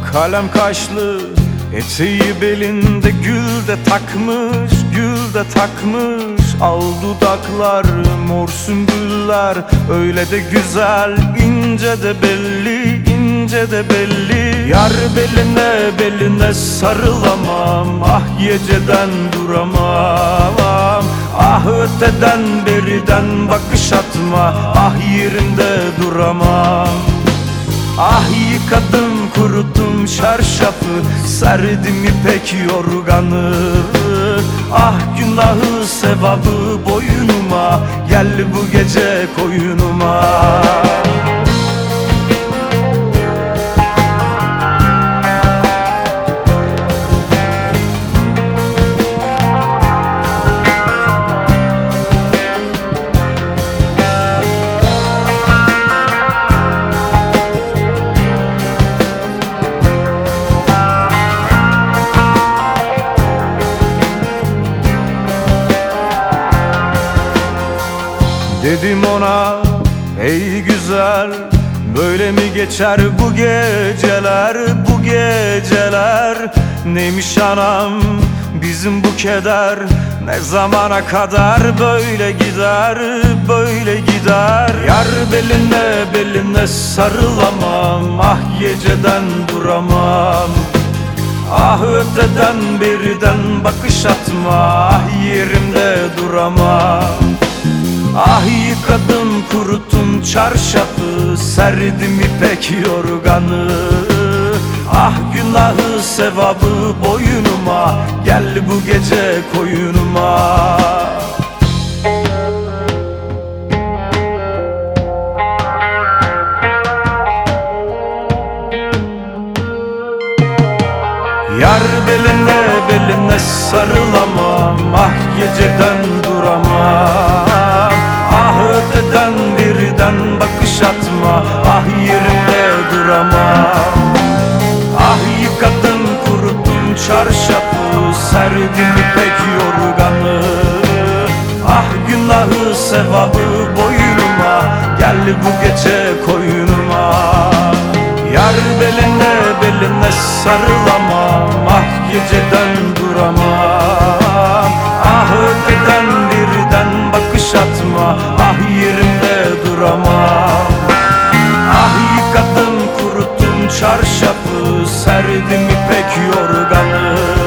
Kalem kaşlı, eteği belinde, gül de takmış, gül de takmış. Al dudaklar, mor sümbüller, öyle de güzel, ince de belli, ince de belli. Yar beline beline sarılamam, ah geceden duramam. Ah öteden beriden bakış atma, ah yerimde duramam. Ah yıkadım kuruttum çarşafı, serdim ipek yorganı. Ah günahı sevabı boynuma, gel bu gece koyunuma. Dedim ona ey güzel, böyle mi geçer bu geceler, bu geceler? Neymiş anam bizim bu keder, ne zamana kadar böyle gider, böyle gider? Yar beline beline sarılamam, ah geceden duramam. Ah öteden beriden bakış atma, ah yerimde duramam. Ah yıkadım kuruttum çarşafı, serdim ipek yorganı. Ah günahı sevabı boynuma, gel bu gece koyunuma. Yar beline beline sarılamam, ah geceden duramam. Ah öteden birden bakış atma, ah yerimde duramam. Ah yıkadım kuruttum çarşafı, serdim ipek yorganı. Ah günahı sevabı boynuma, gel bu gece koyunuma. Yar beline beline sarılamam, ah geceden duramam. Ah öteden birden bakış atma, ah yerimde duramam. Ah yıkadım kuruttum çarşafı, serdim ipek yorganı.